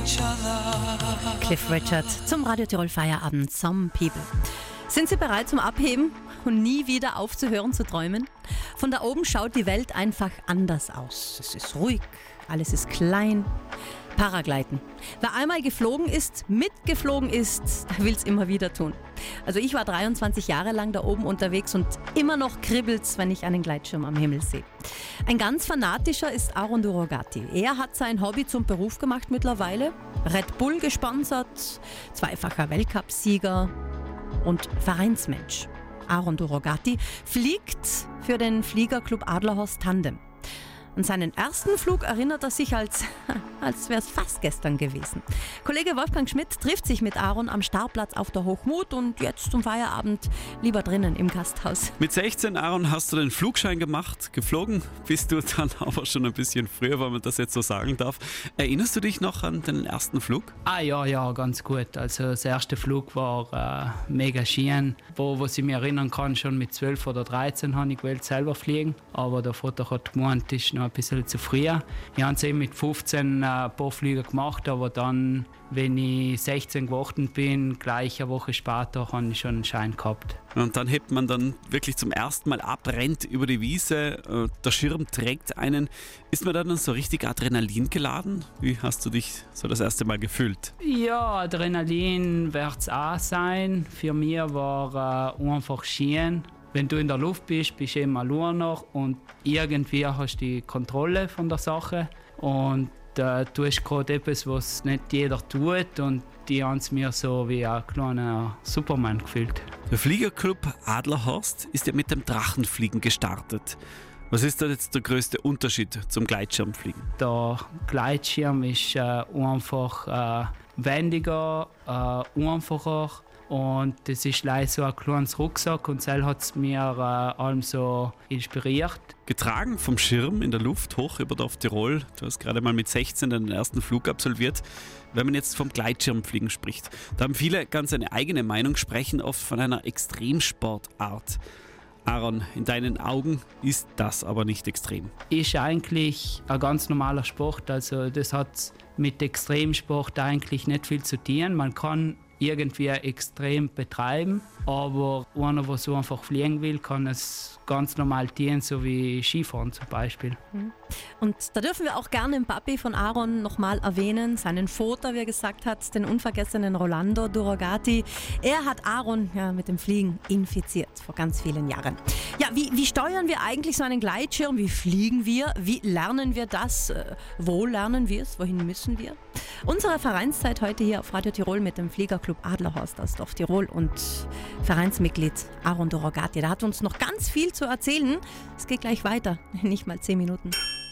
Cliff Richard zum Radio Tirol Feierabend Some People. Sind Sie bereit zum Abheben und nie wieder aufzuhören zu träumen? Von da oben schaut die Welt einfach anders aus. Es ist ruhig, alles ist klein. Paragleiten. Wer einmal geflogen ist, mitgeflogen ist, will es immer wieder tun. Also ich war 23 Jahre lang da oben unterwegs und immer noch kribbelt's, wenn ich einen Gleitschirm am Himmel sehe. Ein ganz fanatischer ist Aaron Durogati. Er hat sein Hobby zum Beruf gemacht mittlerweile. Red Bull gesponsert, zweifacher Weltcupsieger und Vereinsmensch. Aaron Durogati fliegt für den Fliegerclub Adlerhorst Tandem. An seinen ersten Flug erinnert er sich, als wäre es fast gestern gewesen. Kollege Wolfgang Schmidt trifft sich mit Aaron am Startplatz auf der Hochmut und jetzt zum Feierabend lieber drinnen im Gasthaus. Mit 16, Aaron, hast du den Flugschein gemacht. Geflogen bist du dann aber schon ein bisschen früher, wenn man das jetzt so sagen darf. Erinnerst du dich noch an den ersten Flug? Ja, ganz gut. Also das erste Flug war mega schön. Wo ich mich erinnern kann, schon mit 12 oder 13 habe ich selber fliegen. Aber der Vater hat gemeint, das ist noch ein bisschen zu früh. Ich habe es eben mit 15 ein paar Flüge gemacht, aber dann, wenn ich 16 geworden bin, gleich eine Woche später, habe ich schon einen Schein gehabt. Und dann hebt man dann wirklich zum ersten Mal ab, rennt über die Wiese, der Schirm trägt einen. Ist man dann so richtig Adrenalin geladen? Wie hast du dich so das erste Mal gefühlt? Ja, Adrenalin wird es auch sein. Für mich war einfach schön. Wenn du in der Luft bist, bist du eben allein noch und irgendwie hast du die Kontrolle von der Sache und du hast gerade etwas, was nicht jeder tut und die haben es mir so wie ein kleiner Superman gefühlt. Der Fliegerclub Adlerhorst ist ja mit dem Drachenfliegen gestartet. Was ist da jetzt der größte Unterschied zum Gleitschirmfliegen? Der Gleitschirm ist einfach wendiger, einfacher. Und das ist leider so ein kleines Rucksack und das hat es mir allem so inspiriert. Getragen vom Schirm in der Luft hoch über Dorf Tirol. Du hast gerade mal mit 16 den ersten Flug absolviert. Wenn man jetzt vom Gleitschirmfliegen spricht, da haben viele ganz eine eigene Meinung, sprechen oft von einer Extremsportart. Aaron, in deinen Augen ist das aber nicht extrem. Ist eigentlich ein ganz normaler Sport, also das hat mit Extremsport eigentlich nicht viel zu tun. Man kann irgendwie extrem betreiben, aber einer, der so einfach fliegen will, kann es ganz normal tun, so wie Skifahren zum Beispiel. Und da dürfen wir auch gerne den Papi von Aaron nochmal erwähnen, seinen Vater, wie er gesagt hat, den unvergessenen Rolando Durogati. Er hat Aaron mit dem Fliegen infiziert vor ganz vielen Jahren. Ja, wie steuern wir eigentlich so einen Gleitschirm? Wie fliegen wir? Wie lernen wir das? Wo lernen wir es? Wohin müssen wir? Unsere Vereinszeit heute hier auf Radio Tirol mit dem Fliegerclub Adlerhorst aus Dorf Tirol und Vereinsmitglied Aaron Durogati. Der hat uns noch ganz viel zu erzählen. Es geht gleich weiter, nicht mal 10 Minuten.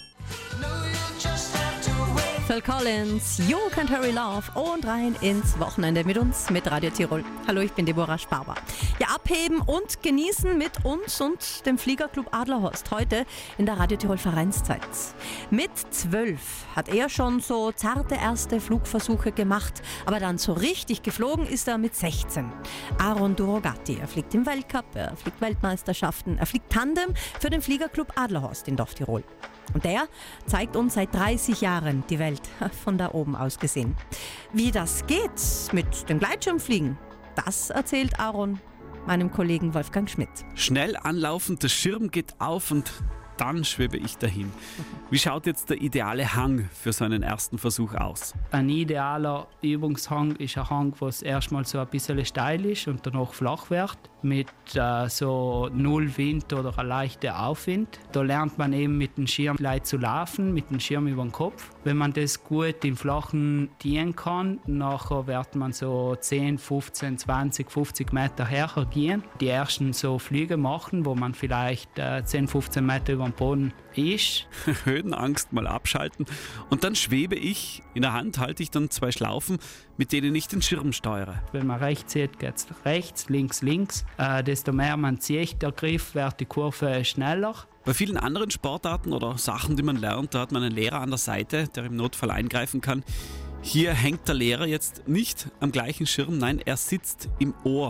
Phil Collins, You Can't Hurry Love und rein ins Wochenende mit uns, mit Radio Tirol. Hallo, ich bin Deborah Sparber. Ja, abheben und genießen mit uns und dem Fliegerclub Adlerhorst heute in der Radio Tirol Vereinszeit. Mit 12 hat er schon so zarte erste Flugversuche gemacht, aber dann so richtig geflogen ist er mit 16. Aaron Durogati, er fliegt im Weltcup, er fliegt Weltmeisterschaften, er fliegt Tandem für den Fliegerclub Adlerhorst in Dorf Tirol. Und der zeigt uns seit 30 Jahren die Welt von da oben aus gesehen. Wie das geht mit dem Gleitschirmfliegen, das erzählt Aaron meinem Kollegen Wolfgang Schmidt. Schnell anlaufend, der Schirm geht auf und dann schwebe ich dahin. Wie schaut jetzt der ideale Hang für so einen ersten Versuch aus? Ein idealer Übungshang ist ein Hang, der erstmal so ein bisschen steil ist und danach flach wird, mit so null Wind oder ein leichter Aufwind. Da lernt man eben mit dem Schirm gleich zu laufen, mit dem Schirm über den Kopf. Wenn man das gut im Flachen dienen kann, nachher wird man so 10, 15, 20, 50 Meter hergehen. Die ersten so Flüge machen, wo man vielleicht 10, 15 Meter über dem Boden ist. Höhenangst mal abschalten und dann schwebe ich. In der Hand halte ich dann 2 Schlaufen, mit denen ich den Schirm steuere. Wenn man rechts sieht, geht es rechts, links, links. Desto mehr man zieht, der Griff, wird die Kurve schneller. Bei vielen anderen Sportarten oder Sachen, die man lernt, da hat man einen Lehrer an der Seite, der im Notfall eingreifen kann. Hier hängt der Lehrer jetzt nicht am gleichen Schirm, nein, er sitzt im Ohr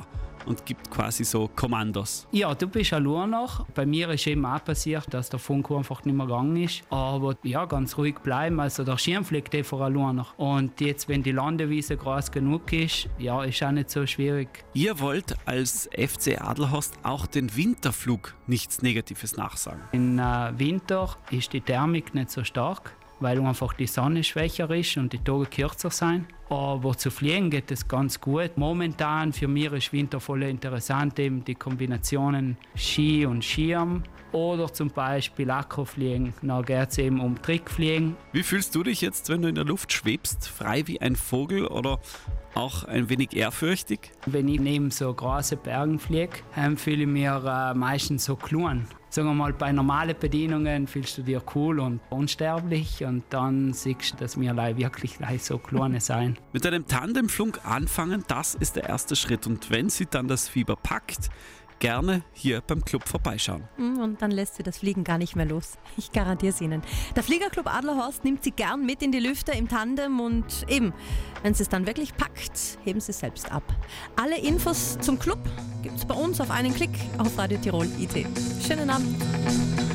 und gibt quasi so Kommandos. Ja, du bist ein Lurner. Bei mir ist eben auch passiert, dass der Funk einfach nicht mehr gegangen ist. Aber ja, ganz ruhig bleiben. Also der Schirm fliegt vor ein Lurner. Und jetzt, wenn die Landewiese groß genug ist, ja, ist auch nicht so schwierig. Ihr wollt als FC Adelhorst auch den Winterflug nichts Negatives nachsagen. Im Winter ist die Thermik nicht so stark, weil einfach die Sonne schwächer ist und die Tage kürzer sind. Aber zu fliegen geht es ganz gut. Momentan für mich ist Winter voll interessant, eben die Kombinationen Ski und Schirm. Oder zum Beispiel Acrofliegen. Dann geht es eben um Trickfliegen. Wie fühlst du dich jetzt, wenn du in der Luft schwebst? Frei wie ein Vogel oder auch ein wenig ehrfürchtig? Wenn ich neben so großen Bergen fliege, fühle ich mich meistens so klein. Sagen wir mal, bei normalen Bedienungen fühlst du dich cool und unsterblich und dann siehst du, dass wir wirklich so kleine sein. Mit einem Tandemflug anfangen, das ist der erste Schritt. Und wenn sie dann das Fieber packt, gerne hier beim Club vorbeischauen. Und dann lässt sie das Fliegen gar nicht mehr los. Ich garantiere es Ihnen. Der Fliegerclub Adlerhorst nimmt Sie gern mit in die Lüfte im Tandem und eben, wenn Sie es dann wirklich packt, heben Sie selbst ab. Alle Infos zum Club gibt es bei uns auf einen Klick auf Radio Tirol IT. Schönen Abend.